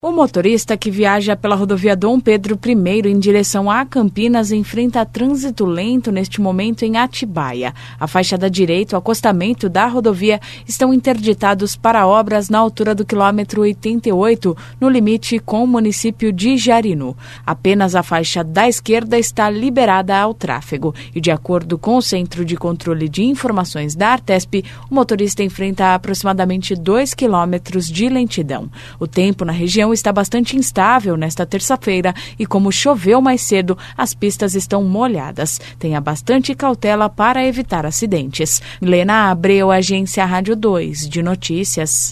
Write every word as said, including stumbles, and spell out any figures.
O motorista que viaja pela rodovia Dom Pedro I em direção a Campinas enfrenta trânsito lento neste momento em Atibaia. A faixa da direita, o acostamento da rodovia, estão interditados para obras na altura do quilômetro oitenta e oito, no limite com o município de Jarinu. Apenas a faixa da esquerda está liberada ao tráfego. E de acordo com o Centro de Controle de Informações da Artesp, o motorista enfrenta aproximadamente dois quilômetros de lentidão. O tempo na região está bastante instável nesta terça-feira e, como choveu mais cedo, as pistas estão molhadas. Tenha bastante cautela para evitar acidentes. Milena Abreu, Agência Rádio dois de Notícias.